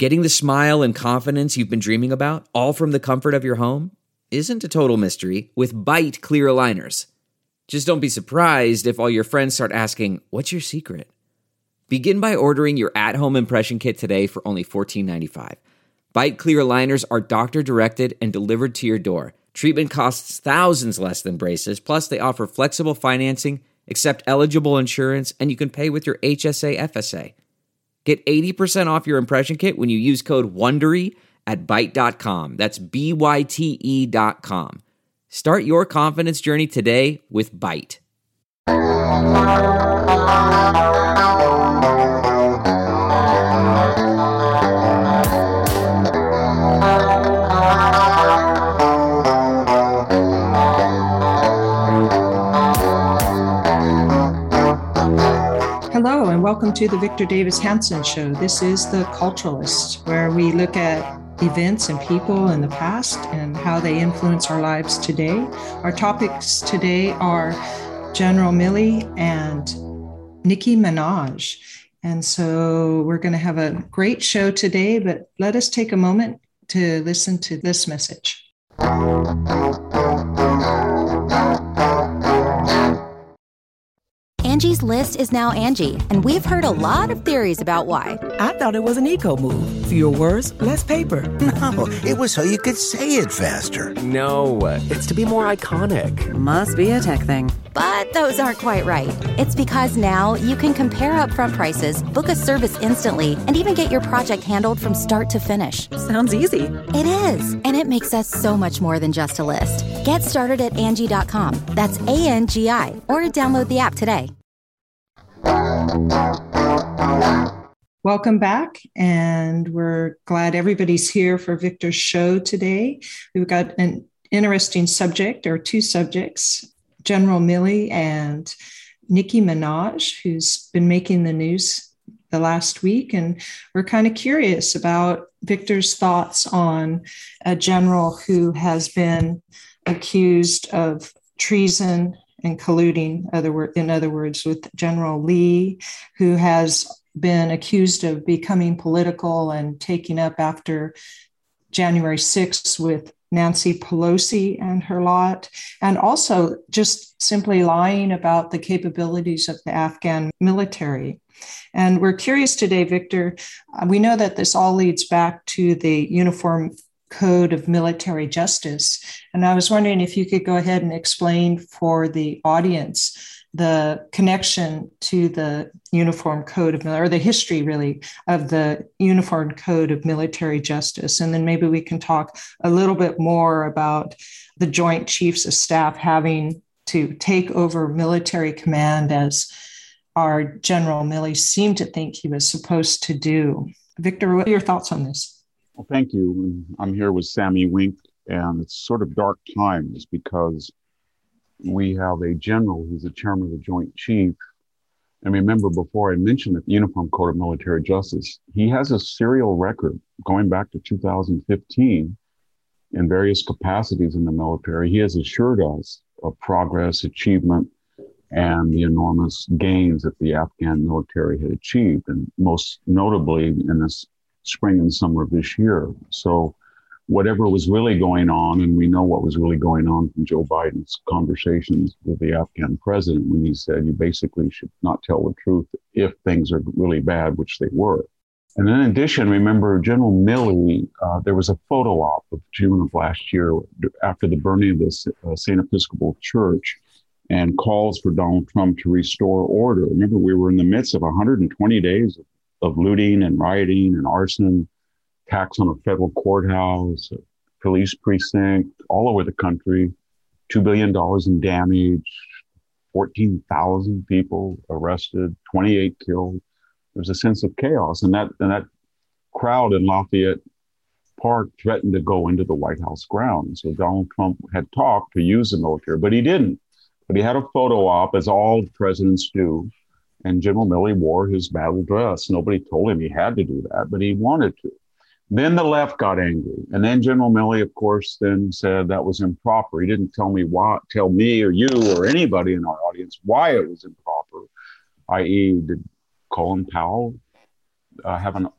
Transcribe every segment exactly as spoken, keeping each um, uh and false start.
Getting the smile and confidence you've been dreaming about, all from the comfort of your home, isn't a total mystery with Byte clear aligners. Just don't be surprised if all your friends start asking, "What's your secret?" Begin by ordering your at-home impression kit today for only fourteen ninety-five. Byte clear aligners are doctor-directed and delivered to your door. Treatment costs thousands less than braces, plus they offer flexible financing, accept eligible insurance, and you can pay with your H S A F S A. Get eighty percent off your impression kit when you use code WONDERY at byte dot com. That's B Y T E dot com. Start your confidence journey today with Byte. Hello, and welcome to the Victor Davis Hanson Show. This is The Culturalist, where we look at events and people in the past and how they influence our lives today. Our topics today are General Milley and Nicki Minaj. And so we're going to have a great show today, but let us take a moment to listen to this message. Angie's List is now Angie, and we've heard a lot of theories about why. I thought it was an eco move. Fewer words, less paper. No, it was so you could say it faster. No, it's to be more iconic. Must be a tech thing. But those aren't quite right. It's because now you can compare upfront prices, book a service instantly, and even get your project handled from start to finish. Sounds easy. It is, and it makes us so much more than just a list. Get started at Angie dot com. That's A N G I, or download the app today. Welcome back, and we're glad everybody's here for Victor's show today. We've got an interesting subject, or two subjects, General Milley and Nicki Minaj, who's been making the news the last week, and we're kind of curious about Victor's thoughts on a general who has been accused of treason and colluding, other word, in other words, with General Lee, who has been accused of becoming political and taking up after January sixth with Nancy Pelosi and her lot, and also just simply lying about the capabilities of the Afghan military. And we're curious today, Victor, uh, we know that this all leads back to the Uniform Code of Military Justice. And I was wondering if you could go ahead and explain for the audience the connection to the Uniform Code of Military, or the history really of the Uniform Code of Military Justice. And then maybe we can talk a little bit more about the Joint Chiefs of Staff having to take over military command, as our General Milley seemed to think he was supposed to do. Victor, what are your thoughts on this? Well, thank you. I'm here with Sammy Wink, and it's sort of dark times because we have a general who's the chairman of the Joint Chief. And remember, before I mentioned it, the Uniform Code of Military Justice, he has a serial record going back to two thousand fifteen in various capacities in the military. He has assured us of progress, achievement, and the enormous gains that the Afghan military had achieved, and most notably in this spring and summer of this year. So whatever was really going on, and we know what was really going on from Joe Biden's conversations with the Afghan president when he said you basically should not tell the truth if things are really bad, which they were. And in addition, remember General Milley, uh, there was a photo op of June of last year after the burning of the uh, Saint Episcopal Church and calls for Donald Trump to restore order. Remember, we were in the midst of one hundred twenty days of of looting and rioting and arson, attacks on a federal courthouse, a police precinct, all over the country, two billion dollars in damage, fourteen thousand people arrested, twenty-eight killed. There was a sense of chaos. And that, and that crowd in Lafayette Park threatened to go into the White House grounds. So Donald Trump had talked to use the military, but he didn't. But he had a photo op, as all presidents do. And General Milley wore his battle dress. Nobody told him he had to do that, but he wanted to. Then the left got angry. And then General Milley, of course, then said that was improper. He didn't tell me why, tell me or you or anybody in our audience why it was improper, that is, did Colin Powell uh, have a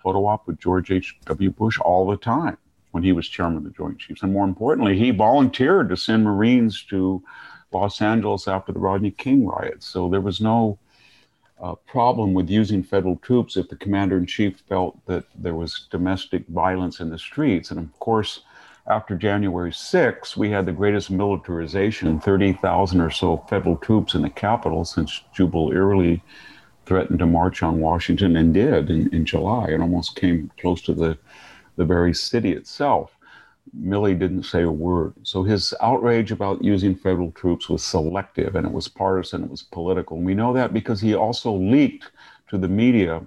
photo op with George H W. Bush all the time when he was chairman of the Joint Chiefs. And more importantly, he volunteered to send Marines to Los Angeles after the Rodney King riots. So there was no uh, problem with using federal troops if the commander-in-chief felt that there was domestic violence in the streets. And of course, after January sixth, we had the greatest militarization, thirty thousand or so federal troops in the Capitol since Jubal Early threatened to march on Washington and did in, in July and almost came close to the, the very city itself. Milley didn't say a word. So his outrage about using federal troops was selective, and it was partisan, it was political. And we know that because he also leaked to the media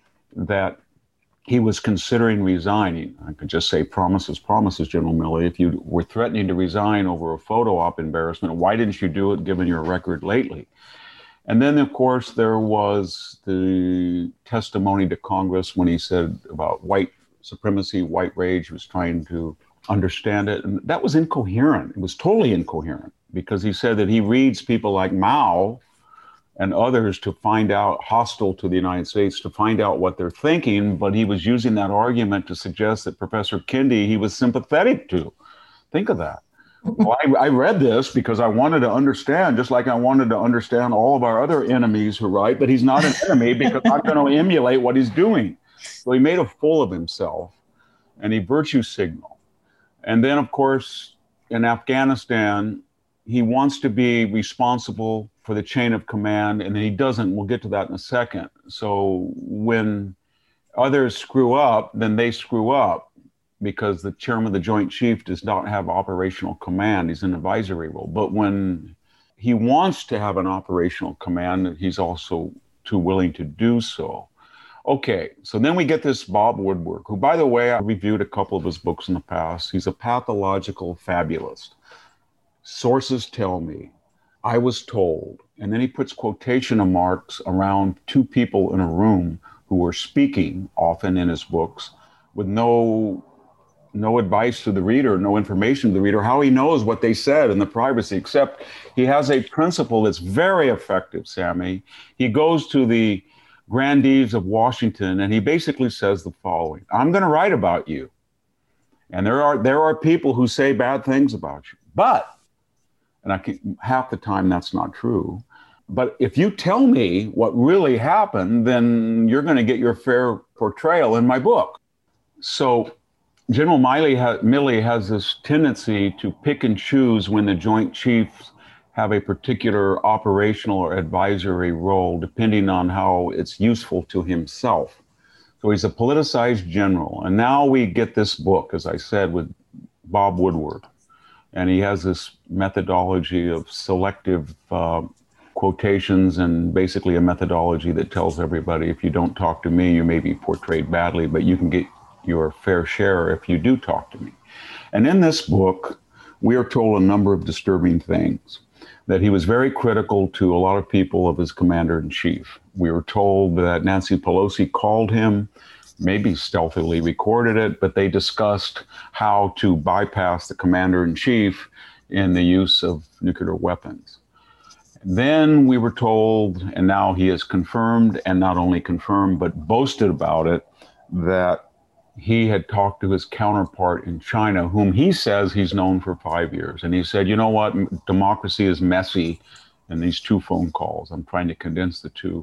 that he was considering resigning. I could just say promises, promises, General Milley. If you were threatening to resign over a photo op embarrassment, why didn't you do it given your record lately? And then, of course, there was the testimony to Congress when he said about white supremacy, white rage. He was trying to understand it. And that was incoherent. It was totally incoherent because he said that he reads people like Mao and others to find out, hostile to the United States, to find out what they're thinking. But he was using that argument to suggest that Professor Kendi, he was sympathetic to. Think of that. Well, I, I read this because I wanted to understand, just like I wanted to understand all of our other enemies who write, but he's not an enemy because I'm going to emulate what he's doing. So he made a fool of himself and he virtue signaled. And then, of course, in Afghanistan, he wants to be responsible for the chain of command, and he doesn't. We'll get to that in a second. So when others screw up, then they screw up because the chairman of the Joint Chief does not have operational command. He's in an advisory role. But when he wants to have an operational command, he's also too willing to do so. Okay, so then we get this Bob Woodward, who, by the way, I reviewed a couple of his books in the past. He's a pathological fabulist. Sources tell me, I was told, and then he puts quotation marks around two people in a room who were speaking, often in his books, with no no advice to the reader, no information to the reader, how he knows what they said in the privacy, except he has a principle that's very effective, Sammy. He goes to the grandees of Washington and he basically says the following: I'm going to write about you. And there are there are people who say bad things about you, but, and I can, half the time that's not true, but if you tell me what really happened, then you're going to get your fair portrayal in my book. So General Milley, ha- Milley has this tendency to pick and choose when the Joint Chiefs have a particular operational or advisory role, depending on how it's useful to himself. So he's a politicized general. And now we get this book, as I said, with Bob Woodward. And he has this methodology of selective uh, quotations and basically a methodology that tells everybody, if you don't talk to me, you may be portrayed badly, but you can get your fair share if you do talk to me. And in this book, we are told a number of disturbing things. That he was very critical to a lot of people of his commander-in-chief. We were told that Nancy Pelosi called him, maybe stealthily recorded it, but they discussed how to bypass the commander-in-chief in the use of nuclear weapons. Then we were told, and now he has confirmed, and not only confirmed, but boasted about it, that he had talked to his counterpart in China, whom he says he's known for five years. And he said, you know what, democracy is messy in these two phone calls. I'm trying to condense the two.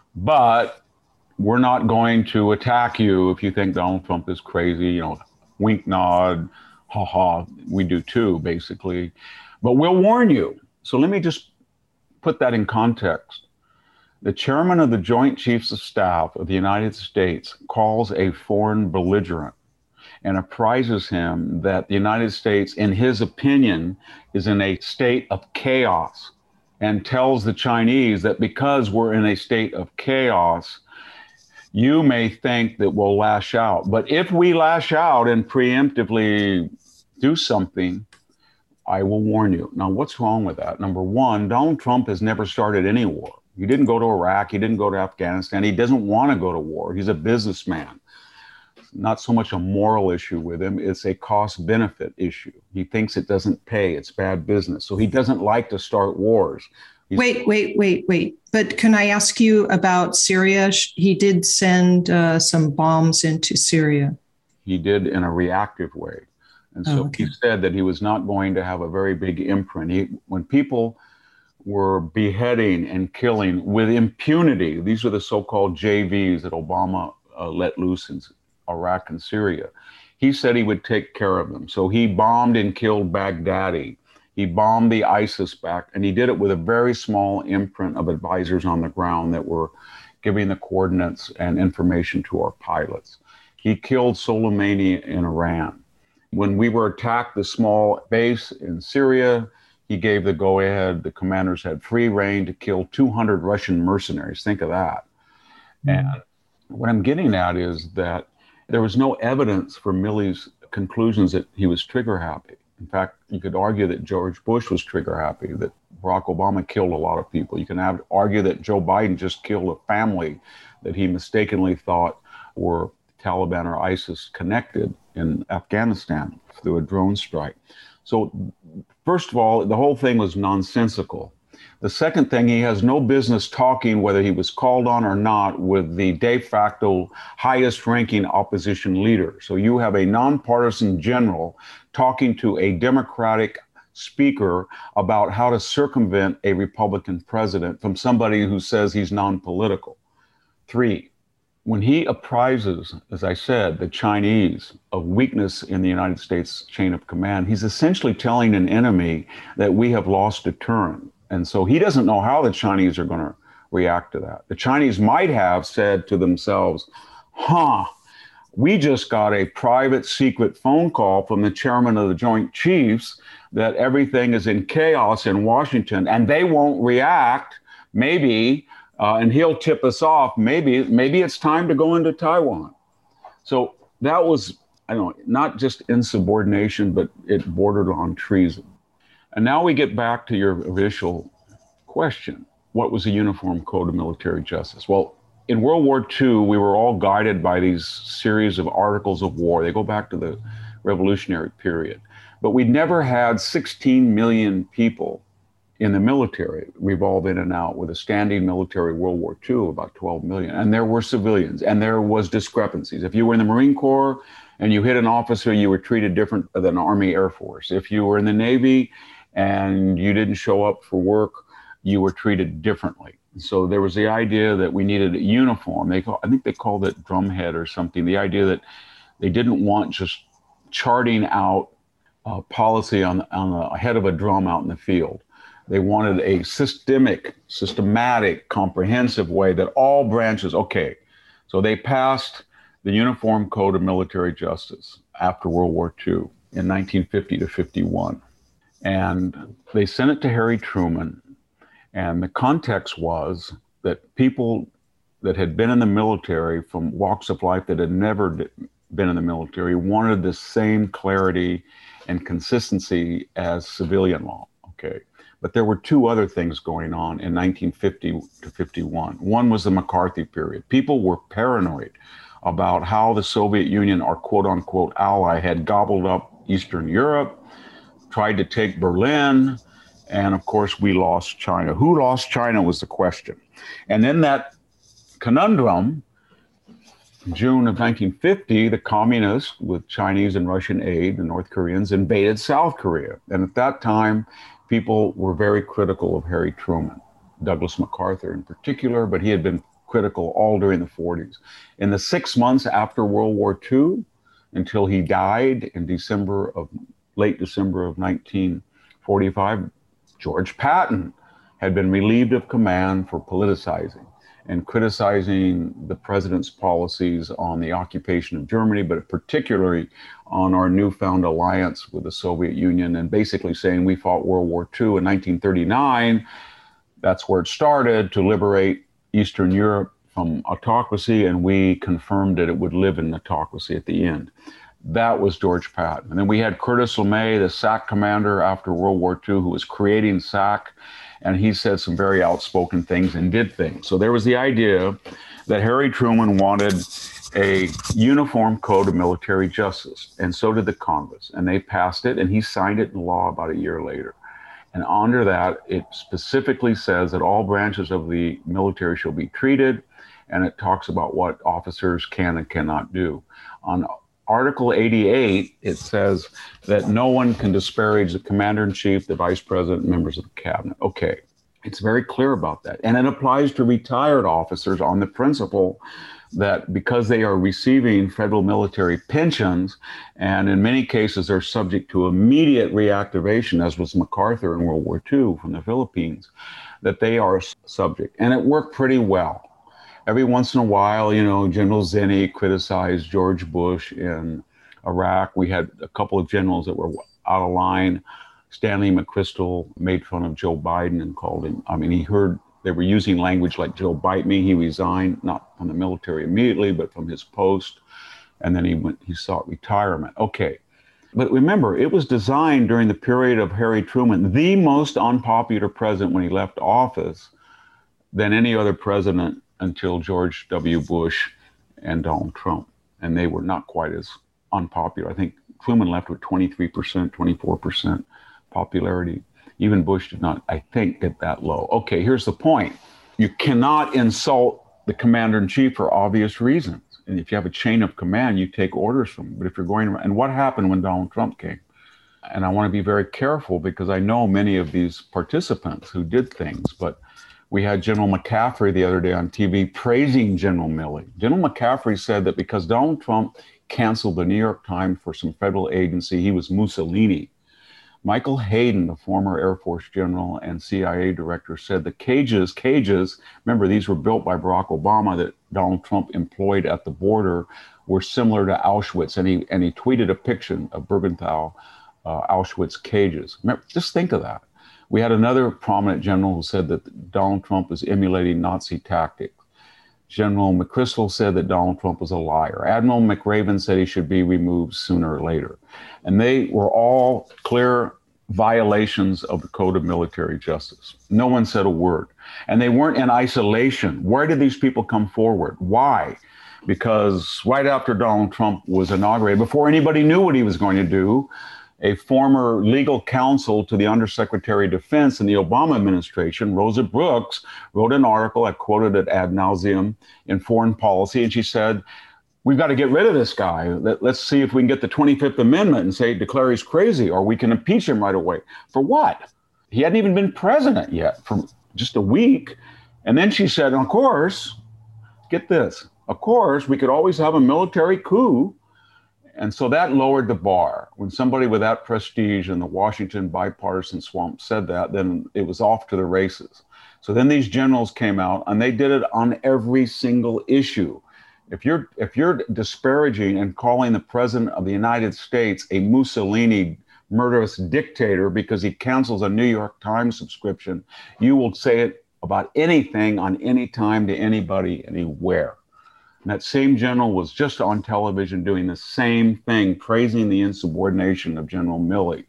But we're not going to attack you if you think Donald Trump is crazy, you know, wink, nod, ha ha, we do too, basically. But we'll warn you. So let me just put that in context. The chairman of the Joint Chiefs of Staff of the United States calls a foreign belligerent and apprises him that the United States, in his opinion, is in a state of chaos, and tells the Chinese that because we're in a state of chaos, you may think that we'll lash out. But if we lash out and preemptively do something, I will warn you. Now, what's wrong with that? Number one, Donald Trump has never started any war. He didn't go to Iraq. He didn't go to Afghanistan. He doesn't want to go to war. He's a businessman. Not so much a moral issue with him. It's a cost-benefit issue. He thinks it doesn't pay. It's bad business. So he doesn't like to start wars. He's, wait, wait, wait, wait. But can I ask you about Syria? He did send uh, some bombs into Syria. He did in a reactive way. And so oh, okay. he said that he was not going to have a very big imprint. He, when people were beheading and killing with impunity, these are the so-called J Vs that Obama uh, let loose in Iraq and Syria. He said he would take care of them. So he bombed and killed Baghdadi. He bombed the ISIS back, and he did it with a very small imprint of advisors on the ground that were giving the coordinates and information to our pilots. He killed Soleimani in Iran. When we were attacked, the small base in Syria, he gave the go-ahead. The commanders had free rein to kill two hundred Russian mercenaries. Think of that. Mm-hmm. And what I'm getting at is that there was no evidence for Milley's conclusions that he was trigger happy. In fact, you could argue that George Bush was trigger happy, that Barack Obama killed a lot of people. You can have, argue that Joe Biden just killed a family that he mistakenly thought were Taliban or ISIS connected in Afghanistan through a drone strike. So first of all, the whole thing was nonsensical. The second thing, he has no business talking, whether he was called on or not, with the de facto highest ranking opposition leader. So you have a nonpartisan general talking to a Democratic speaker about how to circumvent a Republican president from somebody who says he's non-political. Three, when he apprises, as I said, the Chinese of weakness in the United States chain of command, he's essentially telling an enemy that we have lost deterrent. And so he doesn't know how the Chinese are going to react to that. The Chinese might have said to themselves, huh, we just got a private secret phone call from the chairman of the Joint Chiefs that everything is in chaos in Washington and they won't react, maybe, uh, and he'll tip us off. Maybe, maybe it's time to go into Taiwan. So that was, I don't know, not just insubordination, but it bordered on treason. And now we get back to your initial question. What was the Uniform Code of Military Justice? Well, in World War Two, we were all guided by these series of articles of war. They go back to the Revolutionary period. But we never had sixteen million people in the military revolve in and out with a standing military World War Two, about twelve million. And there were civilians, and there was discrepancies. If you were in the Marine Corps and you hit an officer, you were treated different than Army Air Force. If you were in the Navy and you didn't show up for work, you were treated differently. So there was the idea that we needed a uniform. They call, I think they called it drumhead or something. The idea that they didn't want just charting out uh, policy on, on the head of a drum out in the field. They wanted a systemic, systematic, comprehensive way that all branches, okay. So they passed the Uniform Code of Military Justice after World War Two in nineteen fifty to fifty-one. And they sent it to Harry Truman. And the context was that people that had been in the military from walks of life that had never been in the military wanted the same clarity and consistency as civilian law. Okay. But there were two other things going on in nineteen fifty to fifty-one. One was the McCarthy period. People were paranoid about how the Soviet Union, our quote unquote ally, had gobbled up Eastern Europe, tried to take Berlin, and of course we lost China. Who lost China was the question. And then that conundrum, June of nineteen fifty, the communists with Chinese and Russian aid, the North Koreans, invaded South Korea. And at that time, people were very critical of Harry Truman, Douglas MacArthur in particular, but he had been critical all during the forties. In the six months after World War Two, until he died in December of, late December of nineteen forty-five, George Patton had been relieved of command for politicizing and criticizing the president's policies on the occupation of Germany, but particularly on our newfound alliance with the Soviet Union, and basically saying we fought World War Two in nineteen thirty-nine. That's where it started, to liberate Eastern Europe from autocracy, and we confirmed that it would live in autocracy at the end. That was George Patton. And then we had Curtis LeMay, the S A C commander after World War Two, who was creating S A C, and he said some very outspoken things and did things. So there was the idea that Harry Truman wanted a uniform code of military justice, and so did the Congress. And they passed it, and he signed it into law about a year later. And under that, it specifically says that all branches of the military shall be treated, and it talks about what officers can and cannot do. On Article eighty-eight, it says that no one can disparage the commander-in-chief, the vice president, members of the cabinet. Okay, it's very clear about that. And it applies to retired officers on the principle that because they are receiving federal military pensions, and in many cases are subject to immediate reactivation, as was MacArthur in World War Two from the Philippines, that they are subject. And it worked pretty well. Every once in a while, you know, General Zinni criticized George Bush in Iraq. We had a couple of generals that were out of line. Stanley McChrystal made fun of Joe Biden and called him, I mean, he heard they were using language like Joe bite me. He resigned, not from the military immediately, but from his post. And then he went, he sought retirement. Okay. But remember, it was designed during the period of Harry Truman, the most unpopular president when he left office than any other president until George W. Bush and Donald Trump. And they were not quite as unpopular. I think Truman left with twenty-three percent, twenty-four percent popularity. Even Bush did not, I think, get that low. Okay, here's the point. You cannot insult the commander-in-chief for obvious reasons. And if you have a chain of command, you take orders from him. But if you're going around, and what happened when Donald Trump came? And I want to be very careful because I know many of these participants who did things, but we had General McCaffrey the other day on T V praising General Milley. General McCaffrey said that because Donald Trump canceled the New York Times for some federal agency, he was Mussolini. Michael Hayden, the former Air Force general and C I A director, said the cages, cages, remember these were built by Barack Obama that Donald Trump employed at the border, were similar to Auschwitz. And he, and he tweeted a picture of Bergenthal, uh, Auschwitz cages. Remember, just think of that. We had another prominent general who said that Donald Trump was emulating Nazi tactics. General McChrystal said that Donald Trump was a liar. Admiral McRaven said he should be removed sooner or later. And they were all clear violations of the Code of Military Justice. No one said a word. And they weren't in isolation. Where did these people come forward? Why? Because right after Donald Trump was inaugurated, before anybody knew what he was going to do, a former legal counsel to the Undersecretary of Defense in the Obama administration, Rosa Brooks, wrote an article, I quoted it ad nauseum, in Foreign Policy, and she said, we've got to get rid of this guy. Let, let's see if we can get the twenty-fifth Amendment and say, declare he's crazy, or we can impeach him right away. For what? He hadn't even been president yet for just a week. And then she said, of course, get this, of course, we could always have a military coup. And so that lowered the bar. When somebody with that prestige in the Washington bipartisan swamp said that, then it was off to the races. So then these generals came out and they did it on every single issue. If you're if you're disparaging and calling the president of the United States a Mussolini murderous dictator because he cancels a New York Times subscription, you will say it about anything on any time to anybody, anywhere. And that same general was just on television doing the same thing, praising the insubordination of General Milley.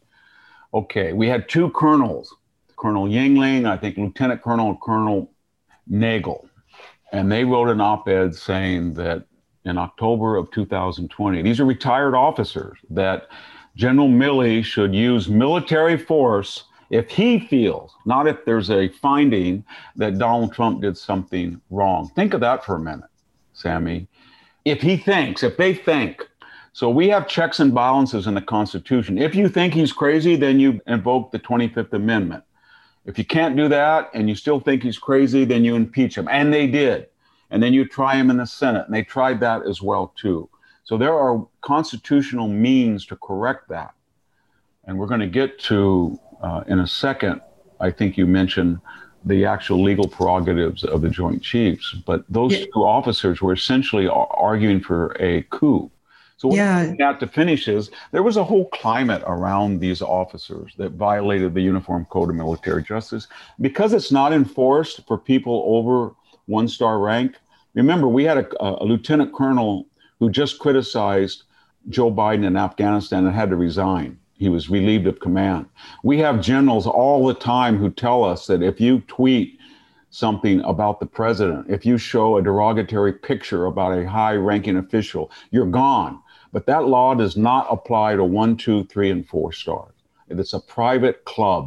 Okay, we had two colonels, Colonel Yingling, I think Lieutenant Colonel Colonel Nagel. And they wrote an op-ed saying that in October of two thousand twenty, these are retired officers, that General Milley should use military force if he feels, not if there's a finding that Donald Trump did something wrong. Think of that for a minute, Sammy. If he thinks, if they think, so we have checks and balances in the Constitution. If you think he's crazy, then you invoke the twenty-fifth Amendment. If you can't do that and you still think he's crazy, then you impeach him. And they did. And then you try him in the Senate. And they tried that as well, too. So there are constitutional means to correct that. And we're going to get to, uh, in a second, I think you mentioned the actual legal prerogatives of the Joint Chiefs. But those yeah. two officers were essentially arguing for a coup. So what yeah. we got to finish is there was a whole climate around these officers that violated the Uniform Code of Military Justice. Because it's not enforced for people over one-star rank. Remember, we had a, a lieutenant colonel who just criticized Joe Biden in Afghanistan and had to resign. He was relieved of command. We have generals all the time who tell us that if you tweet something about the president, if you show a derogatory picture about a high-ranking official, you're gone. But that law does not apply to one, two, three, and four stars. It's a private club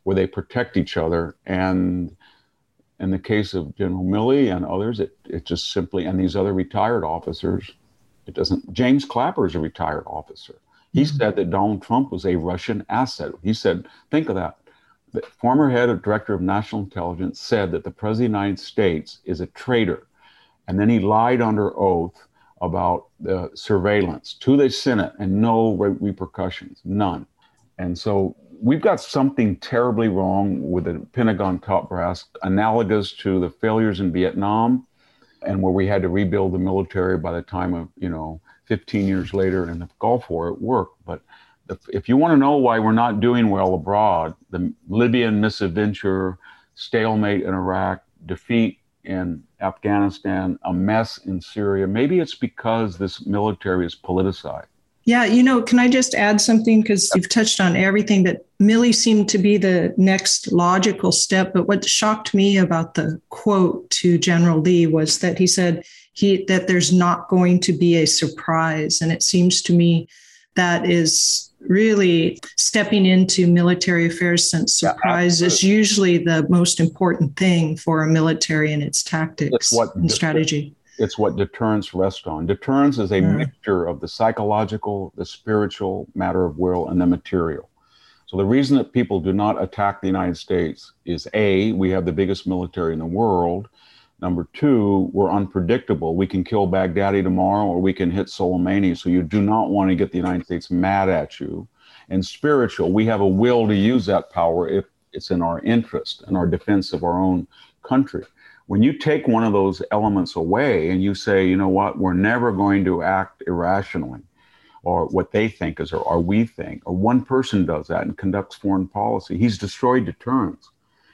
where they protect each other. And in the case of General Milley and others, it, it just simply, and these other retired officers, it doesn't, James Clapper is a retired officer. He mm-hmm. said that Donald Trump was a Russian asset. He said, think of that. The former head of director of national intelligence said that the president of the United States is a traitor. And then he lied under oath about the surveillance to the Senate and no re- repercussions, none. And so we've got something terribly wrong with the Pentagon top brass, analogous to the failures in Vietnam and where we had to rebuild the military by the time of, you know, fifteen years later in the Gulf War, it worked. But if you want to know why we're not doing well abroad, the Libyan misadventure, stalemate in Iraq, defeat in Afghanistan, a mess in Syria, maybe it's because this military is politicized. Yeah, you know, can I just add something? Because you've touched on everything, that Milley seemed to be the next logical step. But what shocked me about the quote to General Lee was that he said he that there's not going to be a surprise. And it seems to me that is really stepping into military affairs, since surprise yeah, is usually the most important thing for a military and its tactics and strategy. It's what deterrence rests on. Deterrence is a mm. mixture of the psychological, the spiritual matter of will, and the material. So the reason that people do not attack the United States is A, we have the biggest military in the world. Number two, we're unpredictable. We can kill Baghdadi tomorrow or we can hit Soleimani. So you do not want to get the United States mad at you. And spiritual, we have a will to use that power if it's in our interest and our defense of our own country. When you take one of those elements away and you say, you know what, we're never going to act irrationally, or what they think is, or, or we think, or one person does that and conducts foreign policy, he's destroyed deterrence.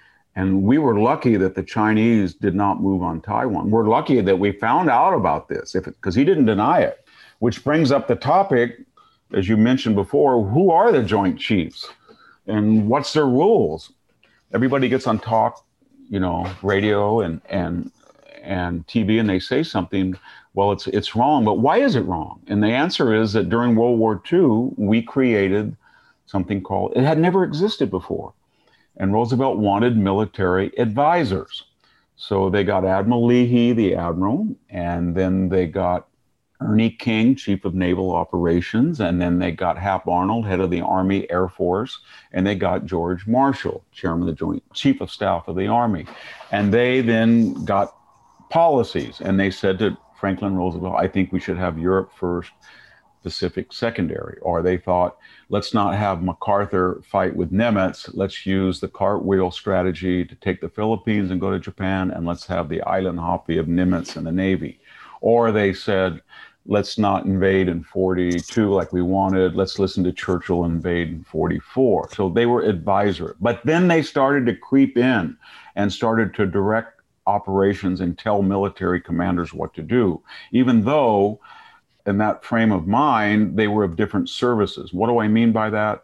And we were lucky that the Chinese did not move on Taiwan. We're lucky that we found out about this, if because he didn't deny it, which brings up the topic, as you mentioned before, who are the Joint Chiefs and what's their rules? Everybody gets on talk, you know, radio and and and T V, and they say something, well, it's it's wrong, but why is it wrong? And the answer is that during World War Two, we created something called, it had never existed before. And Roosevelt wanted military advisors. So they got Admiral Leahy, the admiral, and then they got Ernie King, Chief of Naval Operations, and then they got Hap Arnold, head of the Army Air Force, and they got George Marshall, Chairman of the Joint Chief of Staff of the Army. And they then got policies, and they said to Franklin Roosevelt, I think we should have Europe first, Pacific secondary. Or they thought, let's not have MacArthur fight with Nimitz, let's use the cartwheel strategy to take the Philippines and go to Japan, and let's have the island hopping of Nimitz and the Navy. Or they said, let's not invade in forty-two like we wanted. Let's listen to Churchill invade in forty-four. So they were advisor. But then they started to creep in and started to direct operations and tell military commanders what to do, even though in that frame of mind, they were of different services. What do I mean by that?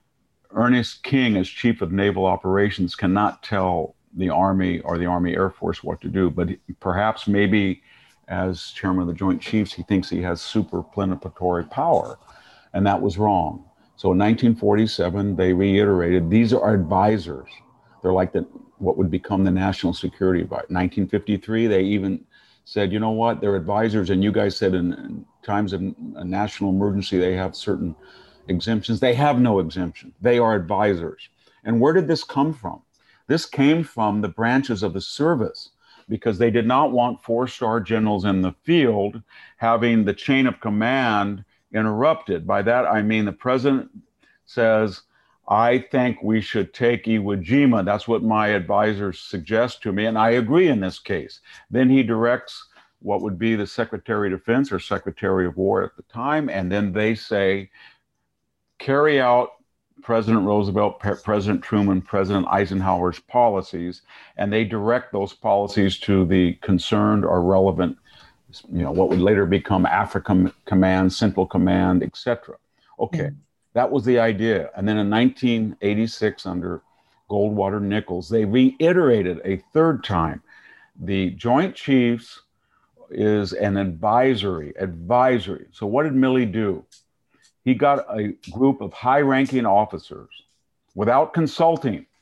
Ernest King, as Chief of Naval Operations, cannot tell the Army or the Army Air Force what to do, but perhaps maybe as Chairman of the Joint Chiefs, he thinks he has super plenipotentiary power, and that was wrong. So in nineteen forty-seven, they reiterated, these are advisors. They're like the, what would become the National Security Advisor. nineteen fifty-three, they even said, you know what, they're advisors, and you guys said in, in times of a national emergency, they have certain exemptions. They have no exemption. They are advisors. And where did this come from? This came from the branches of the service, because they did not want four-star generals in the field having the chain of command interrupted. By that, I mean the president says, I think we should take Iwo Jima. That's what my advisors suggest to me, and I agree in this case. Then he directs what would be the Secretary of Defense or Secretary of War at the time, and then they say, carry out President Roosevelt, President Truman, President Eisenhower's policies, and they direct those policies to the concerned or relevant, you know, what would later become Africa Command, Central Command, et cetera. Okay, mm-hmm. That was the idea. And then in nineteen eighty-six, under Goldwater Nichols, they reiterated a third time. The Joint Chiefs is an advisory, advisory. So what did Milley do? He got a group of high-ranking officers without consulting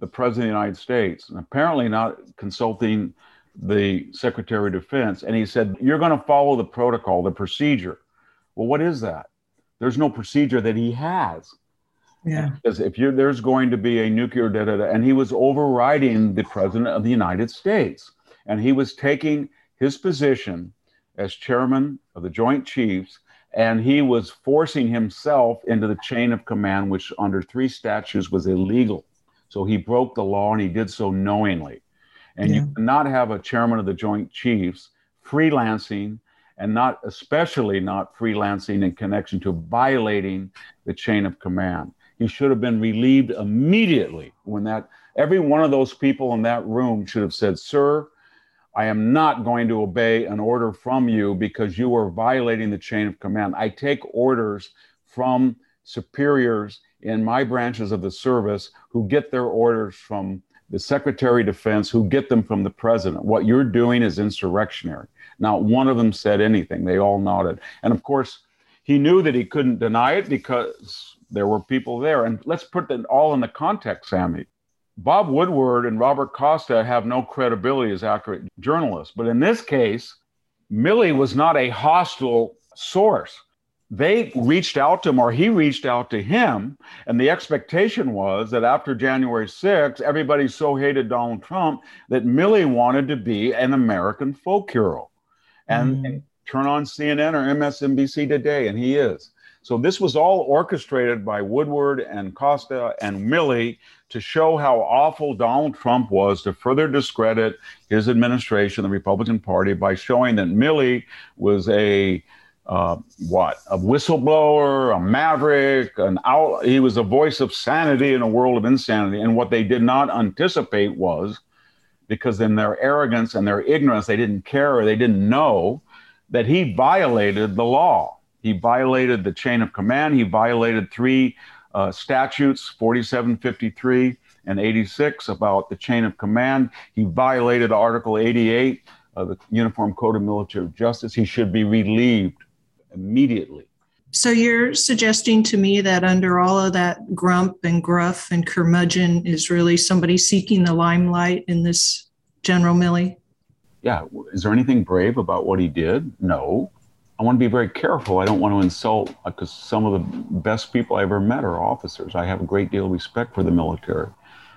the President of the United States, and apparently not consulting the Secretary of Defense. And he said, you're going to follow the protocol, the procedure. Well, what is that? There's no procedure that he has. Yeah. Because if you're, there's going to be a nuclear da da da, and he was overriding the President of the United States. And he was taking his position as chairman of the Joint Chiefs, and he was forcing himself into the chain of command, which under three statutes was illegal. So he broke the law, and he did so knowingly. And yeah. you cannot have a chairman of the Joint Chiefs freelancing, and not especially not freelancing in connection to violating the chain of command. He should have been relieved immediately when that, every one of those people in that room should have said, sir, I am not going to obey an order from you because you are violating the chain of command. I take orders from superiors in my branches of the service who get their orders from the Secretary of Defense, who get them from the president. What you're doing is insurrectionary. Not one of them said anything. They all nodded. And of course, he knew that he couldn't deny it because there were people there. And let's put that all in the context, Sammy. Bob Woodward and Robert Costa have no credibility as accurate journalists. But in this case, Milley was not a hostile source. They reached out to him, or he reached out to him. And the expectation was that after January sixth, everybody so hated Donald Trump that Milley wanted to be an American folk hero. And, mm. and turn on C N N or M S N B C today, and he is. So this was all orchestrated by Woodward and Costa and Milley to show how awful Donald Trump was, to further discredit his administration, the Republican Party, by showing that Milley was a uh, what a whistleblower, a maverick, an out. He was a voice of sanity in a world of insanity. And what they did not anticipate was, because in their arrogance and their ignorance, they didn't care or they didn't know that he violated the law. He violated the chain of command. He violated three uh, statutes, forty-seven fifty-three and eighty-six, about the chain of command. He violated Article eighty-eight of the Uniform Code of Military Justice. He should be relieved immediately. So you're suggesting to me that under all of that grump and gruff and curmudgeon is really somebody seeking the limelight in this General Milley? Yeah. Is there anything brave about what he did? No. I want to be very careful. I don't want to insult, because some of the best people I ever met are officers. I have a great deal of respect for the military.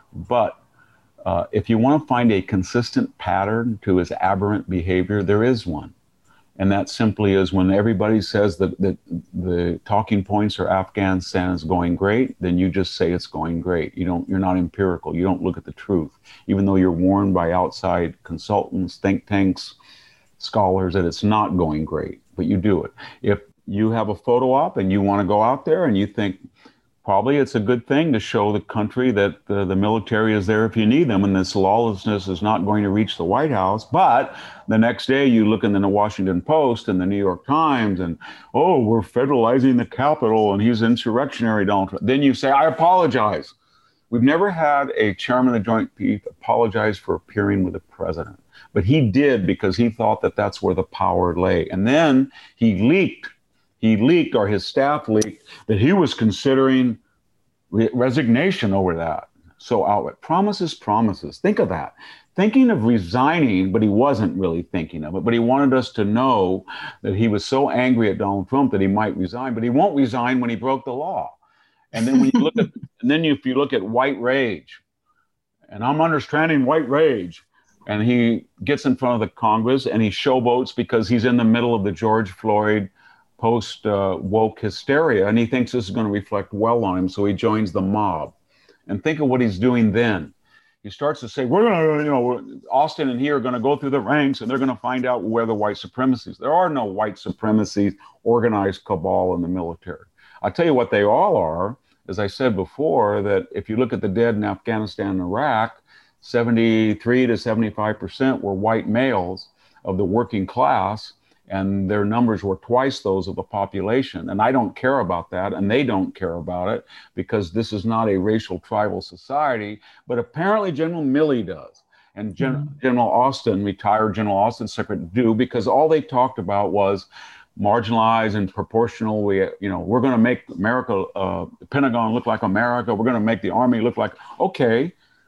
But uh, if you want to find a consistent pattern to his aberrant behavior, there is one. And that simply is when everybody says that, that the talking points are Afghanistan is going great, then you just say it's going great. You don't, you're not empirical. You don't look at the truth, even though you're warned by outside consultants, think tanks, scholars that it's not going great, but you do it. If you have a photo op and you want to go out there and you think probably it's a good thing to show the country that the, the military is there if you need them, and this lawlessness is not going to reach the White House. But the next day you look in the Washington Post and the New York Times and, oh, we're federalizing the Capitol and he's insurrectionary, Donald Trump. Then you say, I apologize. We've never had a chairman of the Joint Chiefs apologize for appearing with the president. But he did, because he thought that that's where the power lay. And then he leaked, he leaked, or his staff leaked, that he was considering re- resignation over that. So outright. Promises, promises. Think of that. Thinking of resigning, but he wasn't really thinking of it. But he wanted us to know that he was so angry at Donald Trump that he might resign. But he won't resign when he broke the law. And then when you look at, and then if you look at white rage, and I'm understanding white rage, and he gets in front of the Congress and he showboats because he's in the middle of the George Floyd post-woke uh, hysteria, and he thinks this is going to reflect well on him, so he joins the mob. And think of what he's doing then. He starts to say, we're going to, you know, Austin and he are going to go through the ranks and they're going to find out where the white supremacies. There are no white supremacies, organized cabal in the military. I'll tell you what they all are. As I said before, that if you look at the dead in Afghanistan and Iraq, seventy-three to seventy-five percent were white males of the working class, and their numbers were twice those of the population. And I don't care about that, and they don't care about it, because this is not a racial tribal society. But apparently General Milley does, and Gen- mm-hmm. General Austin, retired General Austin Secretary, do, because all they talked about was marginalized and proportional. We, you know, we're going to make America, uh, the Pentagon look like America. We're going to make the Army look like, okay.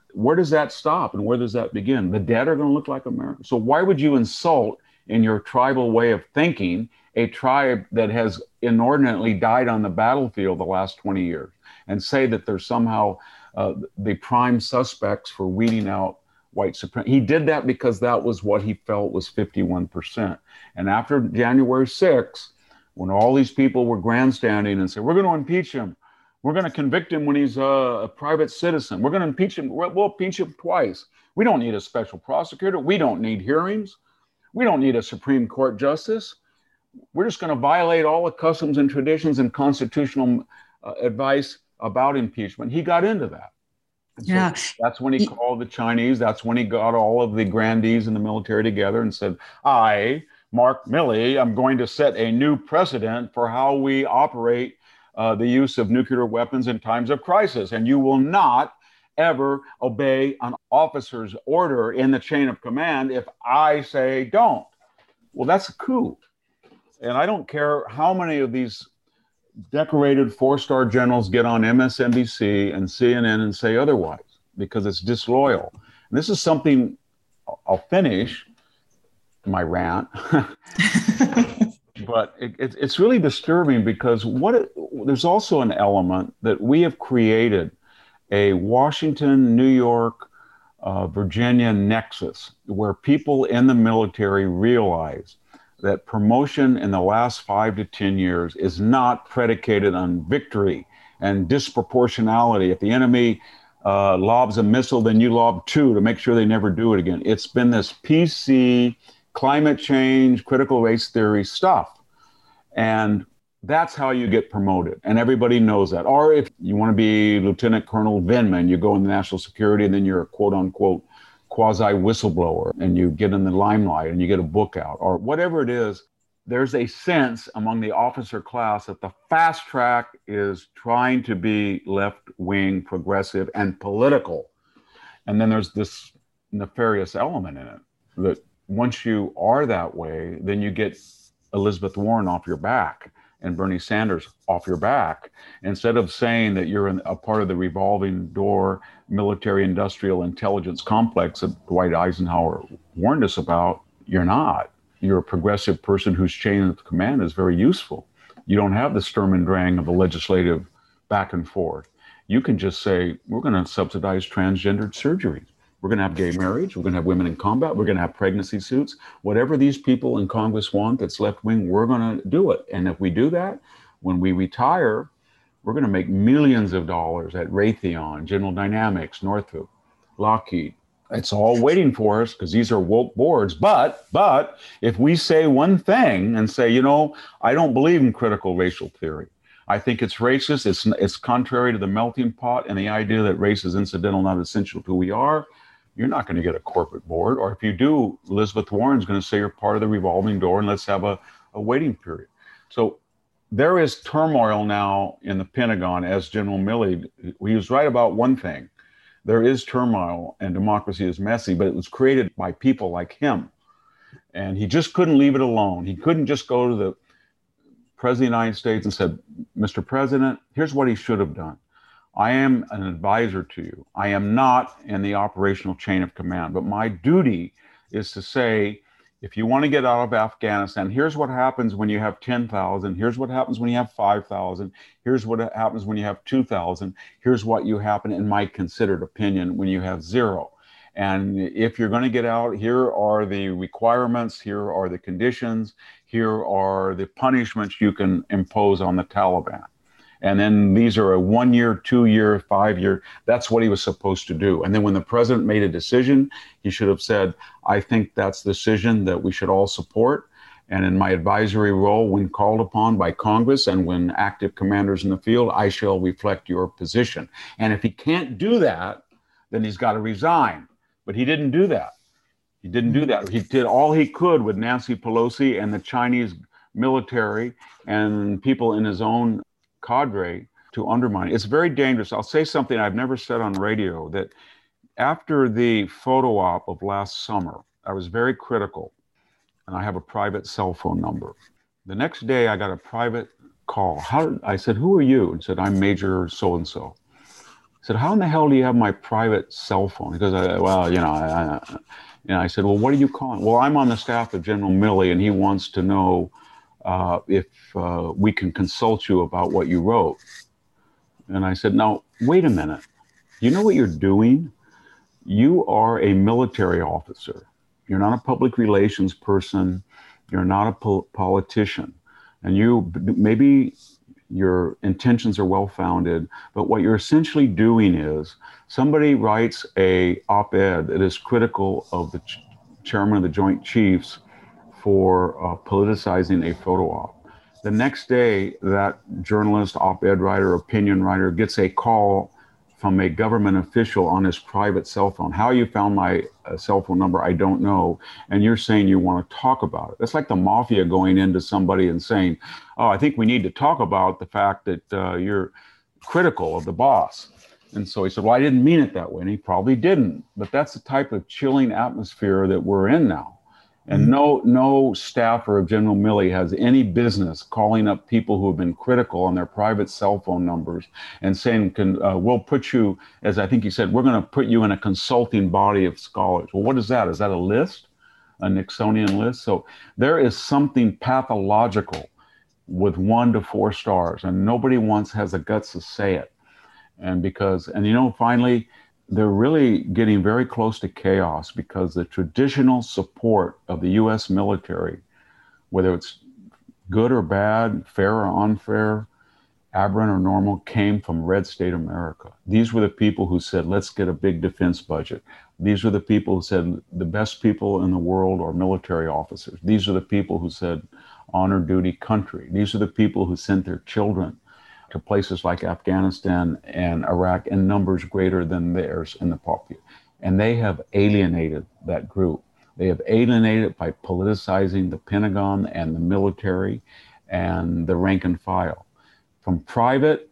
where does that stop and where does that begin? The dead are going to look like America. So why would you insult in your tribal way of thinking a tribe that has inordinately died on the battlefield the last twenty years and say that they're somehow uh, the prime suspects for weeding out white supremacy? He did that because that was what he felt was fifty-one percent. And after January sixth, when all these people were grandstanding and said, we're going to impeach him, we're going to convict him when he's a, a private citizen, we're going to impeach him, we'll, we'll impeach him twice. We don't need a special prosecutor. We don't need hearings. We don't need a Supreme Court justice. We're just going to violate all the customs and traditions and constitutional uh, advice about impeachment. He got into that. And so yeah. That's when he called the Chinese. That's when he got all of the grandees in the military together and said, I, Mark Milley, I'm going to set a new precedent for how we operate uh, the use of nuclear weapons in times of crisis. And you will not ever obey an officer's order in the chain of command if I say don't. Well, that's a coup. And I don't care how many of these decorated four-star generals get on M S N B C and C N N and say otherwise, because it's disloyal. And this is something I'll finish my rant, but it, it, it's really disturbing because what it, there's also an element that we have created a Washington, New York, uh, Virginia nexus where people in the military realize that promotion in the last five to ten years is not predicated on victory and disproportionality. If the enemy uh, lobs a missile, then you lob two to make sure they never do it again. It's been this P C, climate change, critical race theory stuff. And that's how you get promoted. And everybody knows that. Or if you want to be Lieutenant Colonel Vindman, you go into national security and then you're a quote unquote quasi whistleblower and you get in the limelight and you get a book out or whatever it is. There's a sense among the officer class that the fast track is trying to be left-wing, progressive, and political. And then there's this nefarious element in it that once you are that way, then you get Elizabeth Warren off your back and Bernie Sanders off your back. Instead of saying that you're in a part of the revolving door military industrial intelligence complex that Dwight Eisenhower warned us about, you're not. You're a progressive person whose chain of command is very useful. You don't have the Sturm und Drang of the legislative back and forth. You can just say, we're going to subsidize transgendered surgery. We're going to have gay marriage. We're going to have women in combat. We're going to have pregnancy suits. Whatever these people in Congress want that's left wing, we're going to do it. And if we do that, when we retire, we're going to make millions of dollars at Raytheon, General Dynamics, Northrop, Lockheed. It's all waiting for us because these are woke boards. But, but if we say one thing and say, you know, I don't believe in critical racial theory. I think it's racist. It's, it's contrary to the melting pot and the idea that race is incidental, not essential to who we are. You're not going to get a corporate board. Or if you do, Elizabeth Warren's going to say you're part of the revolving door and let's have a, a waiting period. So there is turmoil now in the Pentagon, as General Milley, he was right about one thing. There is turmoil and democracy is messy, but it was created by people like him. And he just couldn't leave it alone. He couldn't just go to the President of the United States and said, Mister President, here's what he should have done. I am an advisor to you. I am not in the operational chain of command, but my duty is to say, if you want to get out of Afghanistan, here's what happens when you have ten thousand. Here's what happens when you have five thousand. Here's what happens when you have two thousand. Here's what you happen, in my considered opinion, when you have zero. And if you're going to get out, here are the requirements. Here are the conditions. Here are the punishments you can impose on the Taliban. And then these are a one year, two year, five year. That's what he was supposed to do. And then when the president made a decision, he should have said, I think that's the decision that we should all support. And in my advisory role, when called upon by Congress and when active commanders in the field, I shall reflect your position. And if he can't do that, then he's got to resign. But he didn't do that. He didn't do that. He did all he could with Nancy Pelosi and the Chinese military and people in his own cadre to undermine. It's very dangerous. I'll say something I've never said on radio, that after the photo op of last summer, I was very critical, and I have a private cell phone number. The next day I got a private call. How did, I said, who are you? And said, I'm Major so-and-so. I said, how in the hell do you have my private cell phone? He goes, uh, well, you know, I, I, and I said, well, what are you calling? Well, I'm on the staff of General Milley, and he wants to know uh, if uh, we can consult you about what you wrote. And I said, now, wait a minute. You know what you're doing? You are a military officer. You're not a public relations person. You're not a po- politician. And you, maybe your intentions are well-founded, but what you're essentially doing is somebody writes a op-ed that is critical of the ch- chairman of the Joint Chiefs for uh, politicizing a photo op. The next day, that journalist, op-ed writer, opinion writer gets a call from a government official on his private cell phone. How you found my uh, cell phone number, I don't know. And you're saying you want to talk about it. That's like the mafia going into somebody and saying, oh, I think we need to talk about the fact that uh, you're critical of the boss. And so he said, well, I didn't mean it that way. And he probably didn't. But that's the type of chilling atmosphere that we're in now. And no no staffer of General Milley has any business calling up people who have been critical on their private cell phone numbers and saying, Can, uh, we'll put you, as I think he said, we're going to put you in a consulting body of scholars. Well, what is that? Is that a list? A Nixonian list? So there is something pathological with one to four stars, and nobody once has the guts to say it. And because, and you know, finally, they're really getting very close to chaos because the traditional support of the U S military, whether it's good or bad, fair or unfair, aberrant or normal, came from red state America. These were the people who said, let's get a big defense budget. These were the people who said the best people in the world are military officers. These are the people who said honor, duty, country. These are the people who sent their children to places like Afghanistan and Iraq in numbers greater than theirs in the population. And they have alienated that group. They have alienated it by politicizing the Pentagon and the military and the rank and file. From private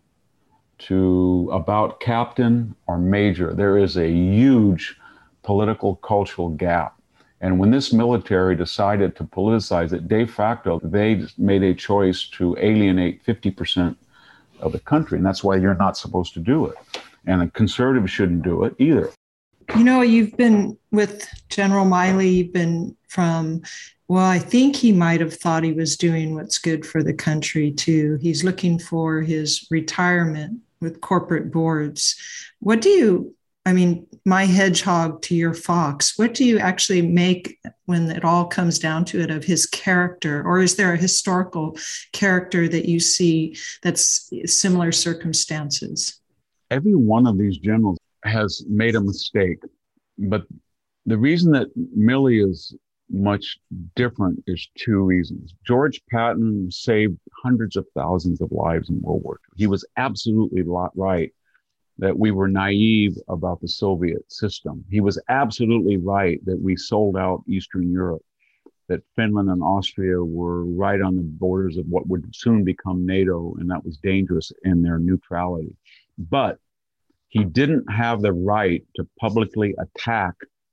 to about captain or major, there is a huge political cultural gap. And when this military decided to politicize it, de facto, they made a choice to alienate fifty percent of the country. And that's why you're not supposed to do it. And a conservative shouldn't do it either. You know, you've been with General Milley, you've been from, well, I think he might have thought he was doing what's good for the country too. He's looking for his retirement with corporate boards. What do you, I mean, my hedgehog to your fox, what do you actually make when it all comes down to it of his character? Or is there a historical character that you see that's similar circumstances? Every one of these generals has made a mistake. But the reason that Milley is much different is two reasons. George Patton saved hundreds of thousands of lives in World War Two. He was absolutely right that we were naive about the Soviet system. He was absolutely right that we sold out Eastern Europe, that Finland and Austria were right on the borders of what would soon become NATO, and that was dangerous in their neutrality. But he didn't have the right to publicly attack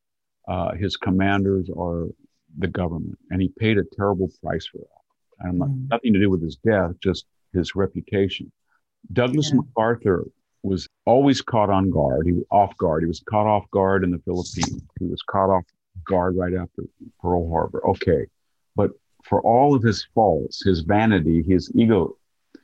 uh, his commanders or the government, and he paid a terrible price for that. And mm. nothing to do with his death, just his reputation. Douglas yeah. MacArthur was always caught on guard. He was off guard. He was caught off guard in the Philippines. He was caught off guard right after Pearl Harbor. Okay. But for all of his faults, his vanity, his ego,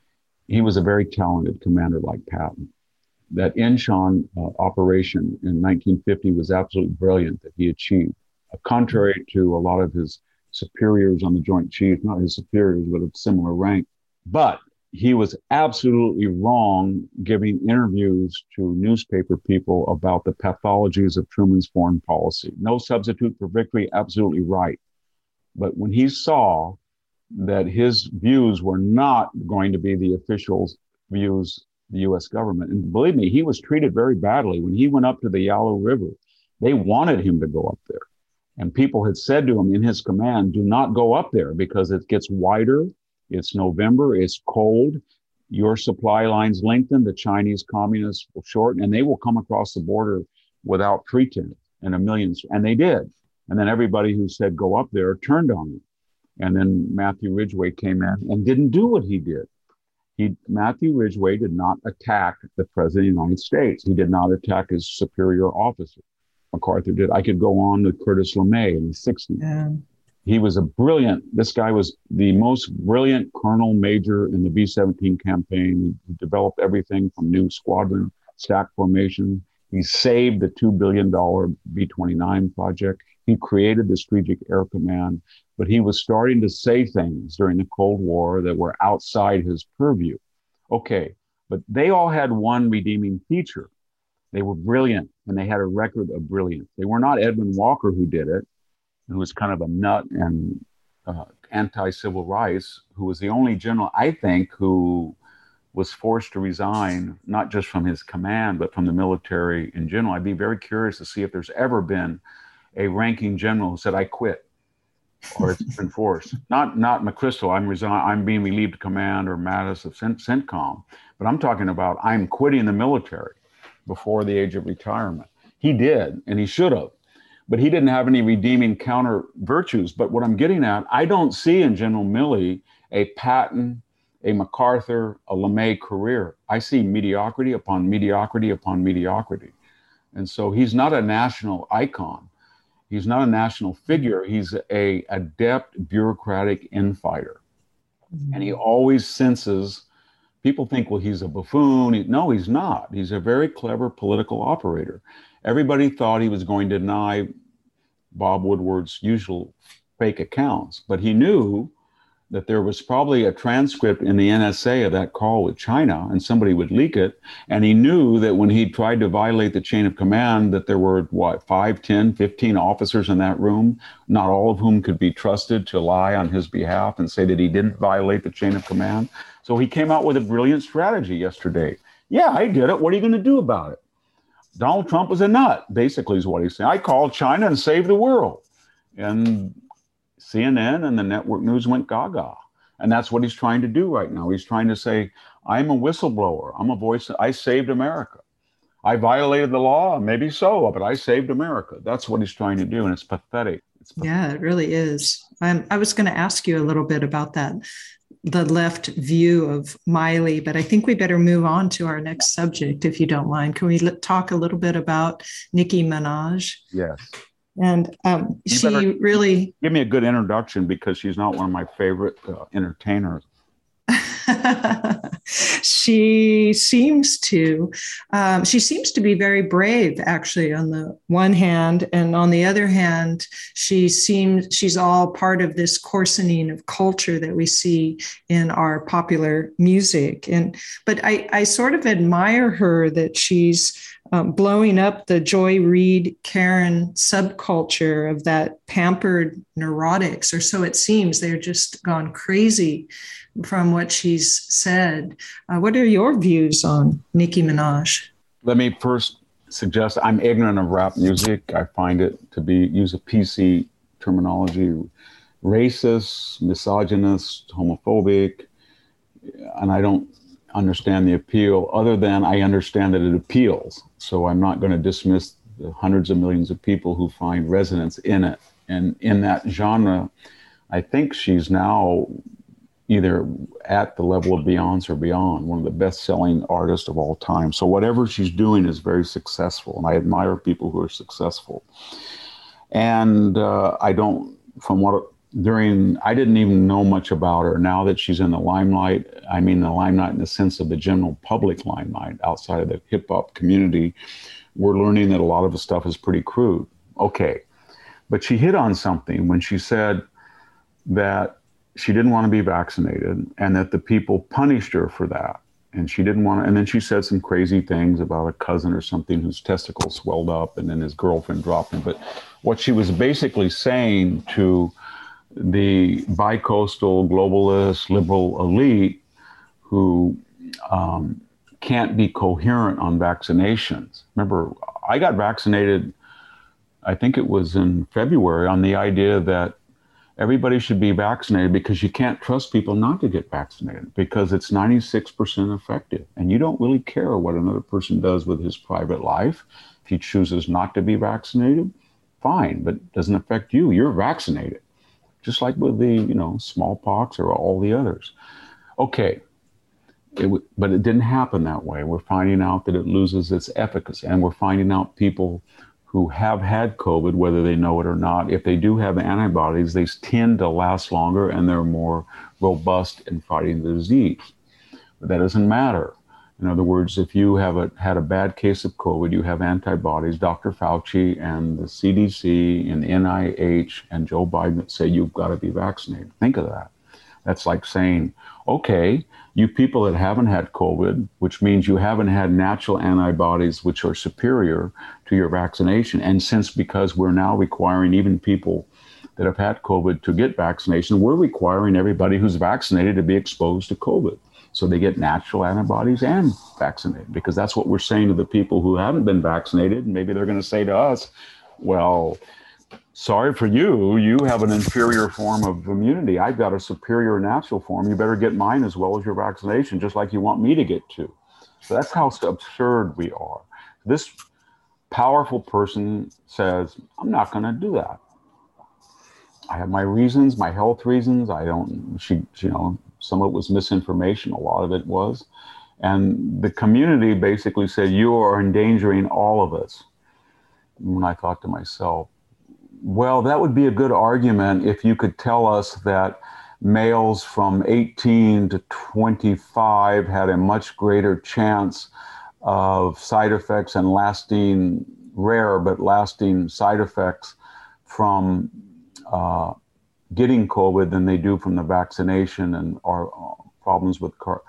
he was a very talented commander like Patton. That Inchon uh, operation in nineteen fifty was absolutely brilliant that he achieved, uh, contrary to a lot of his superiors on the Joint Chiefs, not his superiors, but of similar rank. But he was absolutely wrong giving interviews to newspaper people about the pathologies of Truman's foreign policy. No substitute for victory, absolutely right. But when he saw that his views were not going to be the officials' views of the U S government, and believe me, he was treated very badly. When he went up to the Yalu River, they wanted him to go up there. And people had said to him in his command, do not go up there because it gets wider. It's November, it's cold, your supply lines lengthen, the Chinese communists will shorten, and they will come across the border without pretense and a million, and they did. And then everybody who said go up there turned on him. And then Matthew Ridgway came in and didn't do what he did. He, Matthew Ridgway did not attack the President of the United States. He did not attack his superior officer. MacArthur did. I could go on with Curtis LeMay in the sixties. Yeah. He was a brilliant, this guy was the most brilliant colonel major in the B seventeen campaign. He developed everything from new squadron stack formation. He saved the two billion dollars B twenty-nine project. He created the Strategic Air Command, but he was starting to say things during the Cold War that were outside his purview. Okay, but they all had one redeeming feature. They were brilliant, and they had a record of brilliance. They were not Edwin Walker who did it, who was kind of a nut and uh, anti-civil rights, who was the only general, I think, who was forced to resign, not just from his command, but from the military in general. I'd be very curious to see if there's ever been a ranking general who said, I quit, or it's been forced. Not not McChrystal, I'm resign, I'm being relieved of command, or Mattis of Cent- CENTCOM, but I'm talking about I'm quitting the military before the age of retirement. He did, and he should have, but he didn't have any redeeming counter virtues. But what I'm getting at, I don't see in General Milley a Patton, a MacArthur, a LeMay career. I see mediocrity upon mediocrity upon mediocrity. And so he's not a national icon. He's not a national figure. He's a adept bureaucratic infighter. Mm-hmm. And he always senses, people think, well, he's a buffoon. He, no, he's not. He's a very clever political operator. Everybody thought he was going to deny Bob Woodward's usual fake accounts, but he knew that there was probably a transcript in the N S A of that call with China, and somebody would leak it. And he knew that when he tried to violate the chain of command, that there were, what, five, ten, fifteen officers in that room, not all of whom could be trusted to lie on his behalf and say that he didn't violate the chain of command. So he came out with a brilliant strategy yesterday. Yeah, I did it. What are you going to do about it? Donald Trump was a nut, basically, is what he's saying. I called China and saved the world. And C N N and the network news went gaga. And that's what he's trying to do right now. He's trying to say, I'm a whistleblower. I'm a voice. I saved America. I violated the law, maybe so, but I saved America. That's what he's trying to do. And it's pathetic. It's pathetic. Yeah, it really is. I'm, I was going to ask you a little bit about that, the left view of Milley, but I think we better move on to our next subject, if you don't mind. Can we l- talk a little bit about Nicki Minaj? Yes. And um, she really... Give me a good introduction, because she's not one of my favorite uh, entertainers. she seems to, um, she seems to be very brave, actually, on the one hand. And on the other hand, she seems, she's all part of this coarsening of culture that we see in our popular music. And, but I, I sort of admire her that she's Um, blowing up the Joy Reid Karen subculture of that pampered neurotics, or so it seems. They're just gone crazy from what she's said. Uh, what are your views on Nicki Minaj? Let me first suggest I'm ignorant of rap music. I find it to be, use a P C terminology, racist, misogynist, homophobic, and I don't understand the appeal, other than I understand that it appeals. So I'm not going to dismiss the hundreds of millions of people who find resonance in it. And in that genre, I think she's now either at the level of Beyonce or beyond, one of the best-selling artists of all time. So whatever she's doing is very successful, and I admire people who are successful. And uh, I don't, from what during, I didn't even know much about her. Now that she's in the limelight, I mean the limelight in the sense of the general public limelight outside of the hip hop community, we're learning that a lot of the stuff is pretty crude. Okay. But she hit on something when she said that she didn't want to be vaccinated and that the people punished her for that. And she didn't want to, and then she said some crazy things about a cousin or something whose testicles swelled up and then his girlfriend dropped him. But what she was basically saying to the bi-coastal globalist liberal elite who um, can't be coherent on vaccinations. Remember, I got vaccinated, I think it was in February, on the idea that everybody should be vaccinated because you can't trust people not to get vaccinated because it's ninety-six percent effective. And you don't really care what another person does with his private life. If he chooses not to be vaccinated, fine, but it doesn't affect you. You're vaccinated. Just like with the, you know, smallpox or all the others. Okay, it w- but it didn't happen that way. We're finding out that it loses its efficacy, and we're finding out people who have had COVID, whether they know it or not, if they do have antibodies, they tend to last longer and they're more robust in fighting the disease. But that doesn't matter. In other words, if you have a, had a bad case of COVID, you have antibodies, Doctor Fauci and the C D C and N I H and Joe Biden say you've got to be vaccinated. Think of that. That's like saying, okay, you people that haven't had COVID, which means you haven't had natural antibodies which are superior to your vaccination. And since because we're now requiring even people that have had COVID to get vaccination, we're requiring everybody who's vaccinated to be exposed to COVID. So they get natural antibodies and vaccinated, because that's what we're saying to the people who haven't been vaccinated. And maybe they're going to say to us, well, sorry for you, you have an inferior form of immunity. I've got a superior natural form. You better get mine as well as your vaccination, just like you want me to get to. So that's how absurd we are. This powerful person says, I'm not going to do that. I have my reasons, my health reasons. I don't, she, you know, some of it was misinformation. A lot of it was. And the community basically said, you are endangering all of us. When I thought to myself, well, that would be a good argument if you could tell us that males from eighteen to twenty-five had a much greater chance of side effects and lasting, rare but lasting side effects from uh, getting COVID than they do from the vaccination, and are uh, problems with car-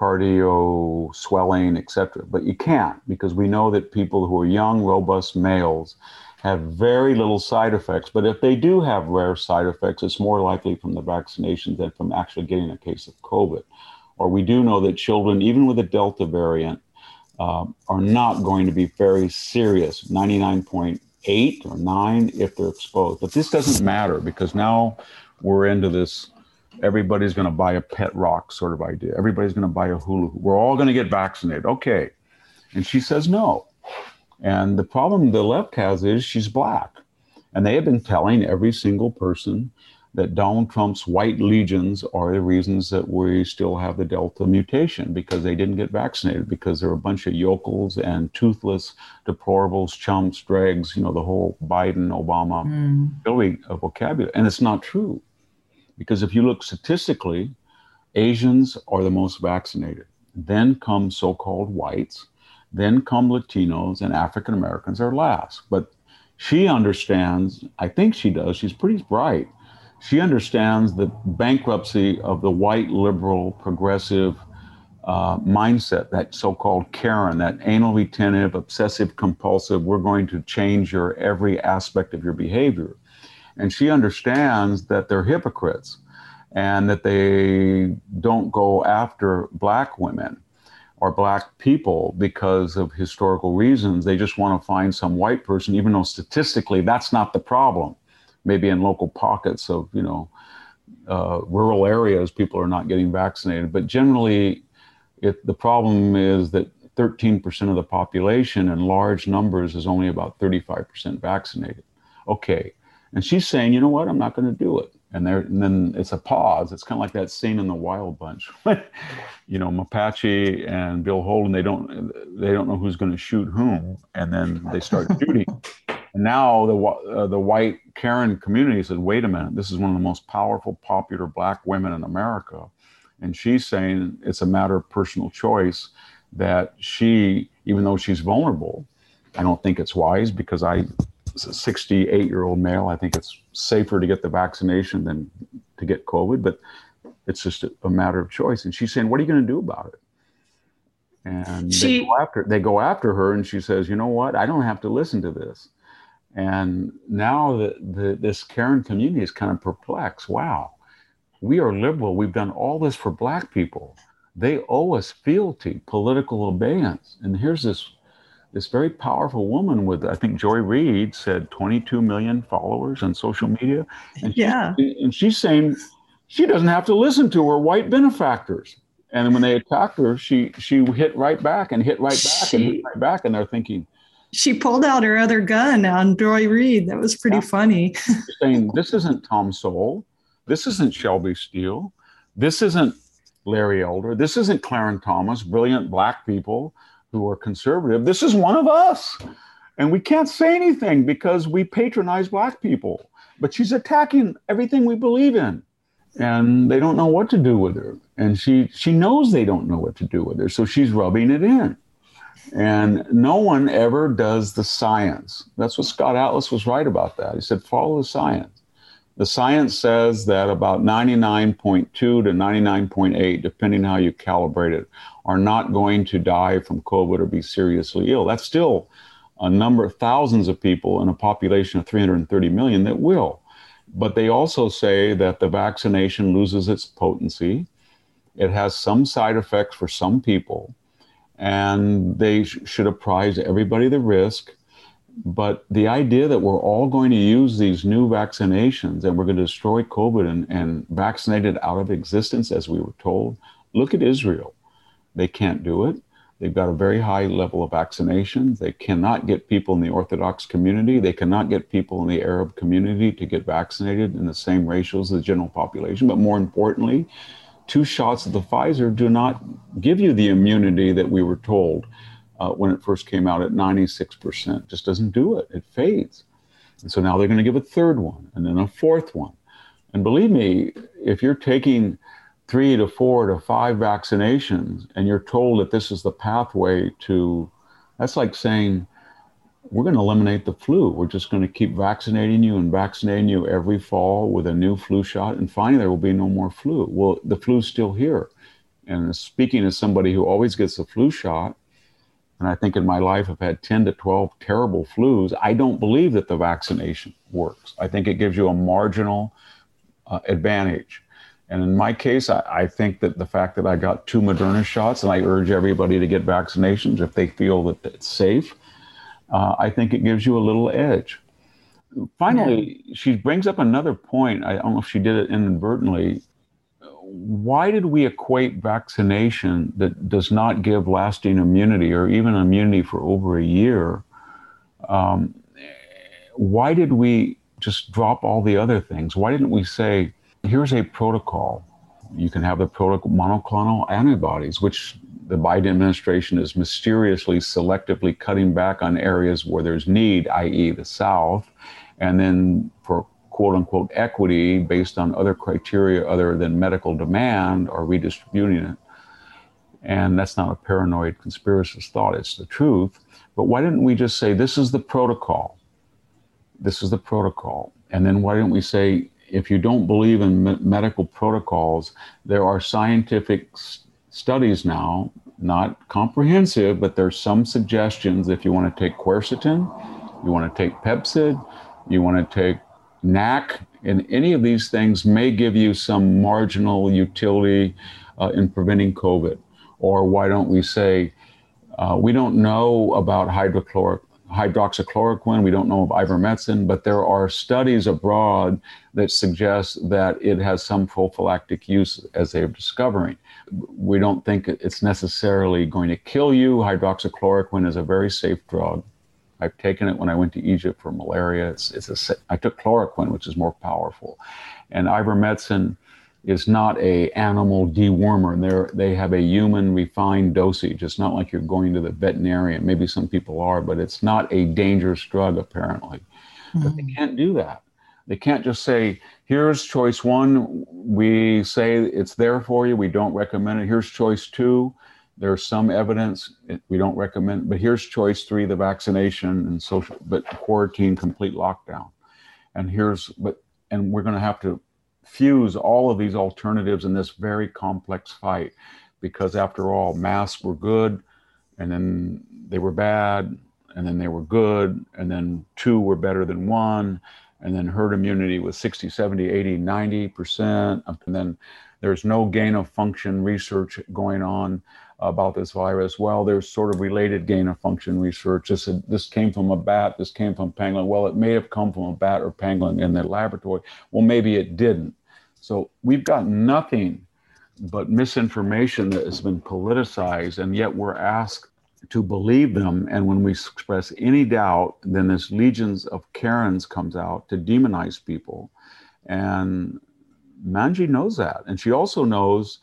cardio, swelling, et cetera. But you can't, because we know that people who are young, robust males have very little side effects. But if they do have rare side effects, it's more likely from the vaccination than from actually getting a case of COVID. Or we do know that children, even with the Delta variant, uh, are not going to be very serious, ninety-nine point eight or nine if they're exposed. But this doesn't matter, because now we're into this, everybody's going to buy a pet rock sort of idea. Everybody's going to buy a hula hoop. We're all going to get vaccinated. Okay. And she says no. And the problem the left has is she's black. And they have been telling every single person that Donald Trump's white legions are the reasons that we still have the Delta mutation, because they didn't get vaccinated, because they're a bunch of yokels and toothless, deplorables, chumps, dregs, you know, the whole Biden, Obama, mm. Hillary vocabulary. And it's not true. Because if you look statistically, Asians are the most vaccinated. Then come so-called whites. Then come Latinos, and African Americans are last. But she understands, I think she does, she's pretty bright. She understands the bankruptcy of the white, liberal, progressive uh, mindset, that so-called Karen, that anal retentive, obsessive compulsive, we're going to change your every aspect of your behavior. And she understands that they're hypocrites and that they don't go after black women or black people because of historical reasons. They just want to find some white person, even though statistically that's not the problem. Maybe in local pockets of, you know, uh, rural areas, people are not getting vaccinated. But generally, it, the problem is that thirteen percent of the population in large numbers is only about thirty-five percent vaccinated. Okay. And she's saying, you know what, I'm not going to do it. And there, and then it's a pause. It's kind of like that scene in The Wild Bunch. You know, Mapache and Bill Holden, they don't they don't know who's going to shoot whom, and then they start shooting. And now the uh, the white Karen community says, wait a minute, this is one of the most powerful, popular black women in America. And she's saying it's a matter of personal choice that she, even though she's vulnerable, I don't think it's wise, because I, as a sixty-eight-year-old male, I think it's safer to get the vaccination than to get COVID, but it's just a, a matter of choice. And she's saying, what are you going to do about it? And she, they, go after, they go after her, and she says, you know what, I don't have to listen to this. And now the, the, this Karen community is kind of perplexed. Wow, we are liberal. We've done all this for black people. They owe us fealty, political obedience. And here's this this very powerful woman with, I think Joy Reid said twenty-two million followers on social media. And yeah. She, and she's saying she doesn't have to listen to her white benefactors. And when they attacked her, she she hit right back and hit right back she, and hit right back. And they're thinking, she pulled out her other gun on Joy Reid. That was pretty yeah. funny. Saying, this isn't Tom Sowell. This isn't Shelby Steele. This isn't Larry Elder. This isn't Clarence Thomas, brilliant black people who are conservative. This is one of us. And we can't say anything because we patronize black people. But she's attacking everything we believe in. And they don't know what to do with her. And she, she knows they don't know what to do with her. So she's rubbing it in. And no one ever does the science. That's what Scott Atlas was right about that. He said, follow the science. The science says that about ninety-nine point two to ninety-nine point eight, depending how you calibrate it, are not going to die from COVID or be seriously ill. That's still a number of thousands of people in a population of three hundred thirty million that will. But they also say that the vaccination loses its potency. It has some side effects for some people, and they sh- should apprise everybody the risk. But the idea that we're all going to use these new vaccinations and we're going to destroy COVID and, and vaccinate it out of existence, as we were told, look at Israel. They can't do it. They've got a very high level of vaccination. They cannot get people in the Orthodox community. They cannot get people in the Arab community to get vaccinated in the same ratios as the general population. But more importantly, two shots of the Pfizer do not give you the immunity that we were told uh, when it first came out at ninety-six percent. It just doesn't do it. It fades. And so now they're going to give a third one and then a fourth one. And believe me, if you're taking three to four to five vaccinations and you're told that this is the pathway to, that's like saying, we're going to eliminate the flu. We're just going to keep vaccinating you and vaccinating you every fall with a new flu shot. And finally, there will be no more flu. Well, the flu's still here. And speaking as somebody who always gets a flu shot, and I think in my life I've had ten to twelve terrible flus, I don't believe that the vaccination works. I think it gives you a marginal uh, advantage. And in my case, I, I think that the fact that I got two Moderna shots, and I urge everybody to get vaccinations if they feel that it's safe, uh, I think it gives you a little edge. Finally, yeah. She brings up another point. I don't know if she did it inadvertently. Why did we equate vaccination that does not give lasting immunity or even immunity for over a year? Um, why did we just drop all the other things? Why didn't we say, here's a protocol. You can have the protocol monoclonal antibodies, which the Biden administration is mysteriously selectively cutting back on areas where there's need, that is the South, and then for quote unquote equity based on other criteria other than medical demand are redistributing it. And that's not a paranoid conspiracist thought, it's the truth. But why didn't we just say, this is the protocol? This is the protocol. And then why didn't we say, if you don't believe in me- medical protocols, there are scientific s- studies now, not comprehensive, but there's some suggestions. If you want to take quercetin, you want to take Pepcid, you want to take N A C, and any of these things may give you some marginal utility uh, in preventing COVID. Or why don't we say, uh, we don't know about hydrochloric hydroxychloroquine, we don't know of ivermectin, but there are studies abroad that suggest that it has some prophylactic use as they're discovering. We don't think it's necessarily going to kill you. Hydroxychloroquine is a very safe drug. I've taken it when I went to Egypt for malaria. It's, it's a, I took chloroquine, which is more powerful. And ivermectin is not a animal dewormer. They're, they have a human refined dosage. It's not like you're going to the veterinarian. Maybe some people are, but it's not a dangerous drug, apparently. Mm-hmm. But they can't do that. They can't just say, here's choice one. We say it's there for you. We don't recommend it. Here's choice two. There's some evidence we don't recommend, but here's choice three, the vaccination and social, but quarantine, complete lockdown. And here's, but, and we're going to have to fuse all of these alternatives in this very complex fight, because after all, masks were good, and then they were bad, and then they were good, and then two were better than one, and then herd immunity was sixty, seventy, eighty, ninety percent, and then there's no gain of function research going on about this virus. Well, there's sort of related gain of function research. This, this came from a bat, this came from pangolin. Well, it may have come from a bat or pangolin in the laboratory. Well, maybe it didn't. So we've got nothing but misinformation that has been politicized, and yet we're asked to believe them. And when we express any doubt, then this legions of Karens comes out to demonize people. And Manji knows that. And she also knows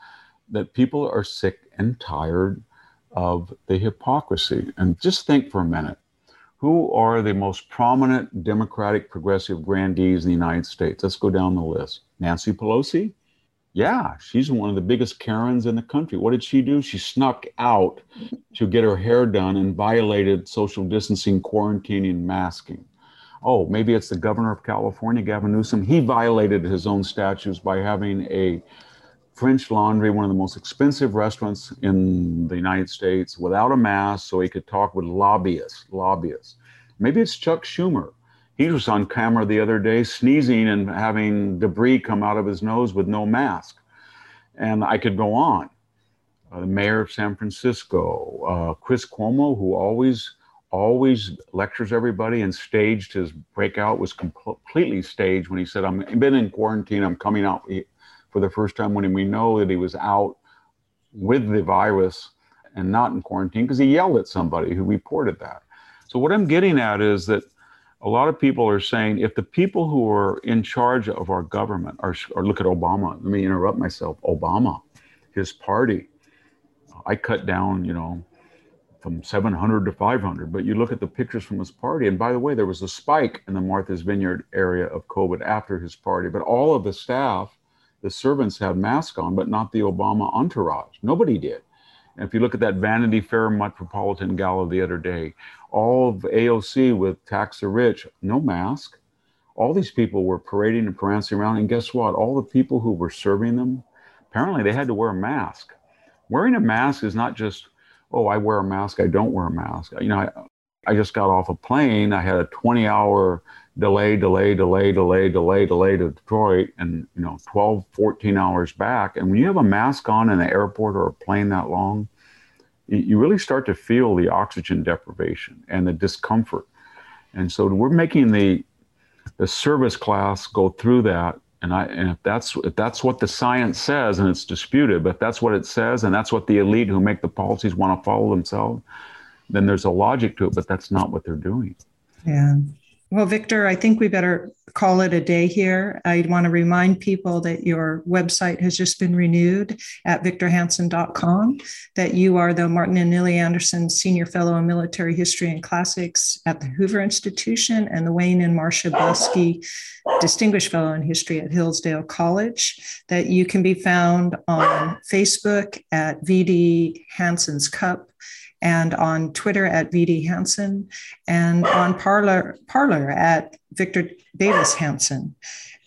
that people are sick and tired of the hypocrisy. And just think for a minute, who are the most prominent Democratic progressive grandees in the United States? Let's go down the list. Nancy Pelosi? Yeah, she's one of the biggest Karens in the country. What did she do? She snuck out to get her hair done and violated social distancing, quarantining, masking. Oh, maybe it's the governor of California, Gavin Newsom. He violated his own statutes by having a French Laundry, one of the most expensive restaurants in the United States, without a mask so he could talk with lobbyists, lobbyists. Maybe it's Chuck Schumer. He was on camera the other day sneezing and having debris come out of his nose with no mask. And I could go on. Uh, the mayor of San Francisco, uh, Chris Cuomo, who always, always lectures everybody and staged his breakout, was completely staged when he said, I've been in quarantine, I'm coming out for the first time, when we know that he was out with the virus and not in quarantine because he yelled at somebody who reported that. So what I'm getting at is that a lot of people are saying, if the people who are in charge of our government are, or look at Obama, let me interrupt myself, Obama, his party, I cut down, you know, from seven hundred to five hundred, but you look at the pictures from his party, and by the way, there was a spike in the Martha's Vineyard area of COVID after his party, but all of the staff, the servants had masks on, but not the Obama entourage. Nobody did. And if you look at that Vanity Fair Metropolitan Gala the other day, all of A O C with Tax the Rich, no mask. All these people were parading and prancing around. And guess what? All the people who were serving them, apparently they had to wear a mask. Wearing a mask is not just, oh, I wear a mask, I don't wear a mask. You know, I, I just got off a plane. I had a twenty hour delay, delay, delay, delay, delay, delay to Detroit, and, you know, twelve, fourteen hours back. And when you have a mask on in the airport or a plane that long, you really start to feel the oxygen deprivation and the discomfort. And so we're making the the service class go through that. And I and if that's if that's what the science says, and it's disputed, but if that's what it says, and that's what the elite who make the policies want to follow themselves, then there's a logic to it, but that's not what they're doing. Yeah. Well, Victor, I think we better call it a day here. I want to remind people that your website has just been renewed at victor hansen dot com, that you are the Martin and Nillie Anderson Senior Fellow in Military History and Classics at the Hoover Institution, and the Wayne and Marcia Belsky Distinguished Fellow in History at Hillsdale College, that you can be found on Facebook at V D Hansen's Cup, and on Twitter at V D Hansen, and on Parler, Parler at Victor Davis Hansen.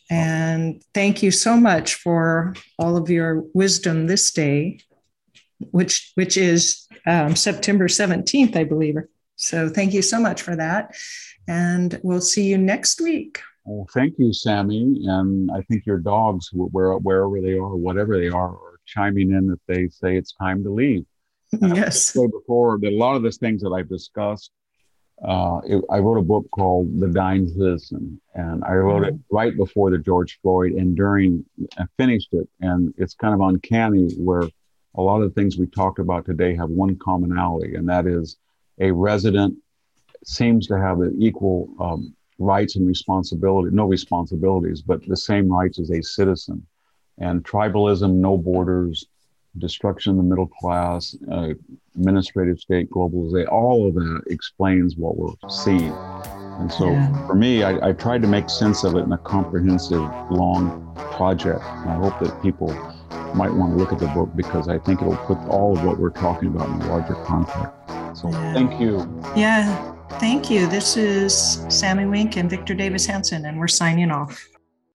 And thank you so much for all of your wisdom this day, which, which is um, September seventeenth, I believe. So thank you so much for that. And we'll see you next week. Well, thank you, Sammy. And I think your dogs, wherever they are, whatever they are, are chiming in if they say it's time to leave. Yes. I said before that a lot of the things that I've discussed, uh, it, I wrote a book called The Dying Citizen, and I wrote mm-hmm. it right before the George Floyd and during, I finished it. And it's kind of uncanny where a lot of the things we talked about today have one commonality, and that is a resident seems to have the equal um, rights and responsibility, no responsibilities, but the same rights as a citizen. And tribalism, no borders, destruction of the middle class, uh, administrative state, globalization, all of that explains what we're seeing. And so yeah. for me, I, I tried to make sense of it in a comprehensive, long project. And I hope that people might want to look at the book, because I think it'll put all of what we're talking about in a larger context. So yeah. thank you. Yeah, thank you. This is Sammy Wink and Victor Davis Hansen, and we're signing off.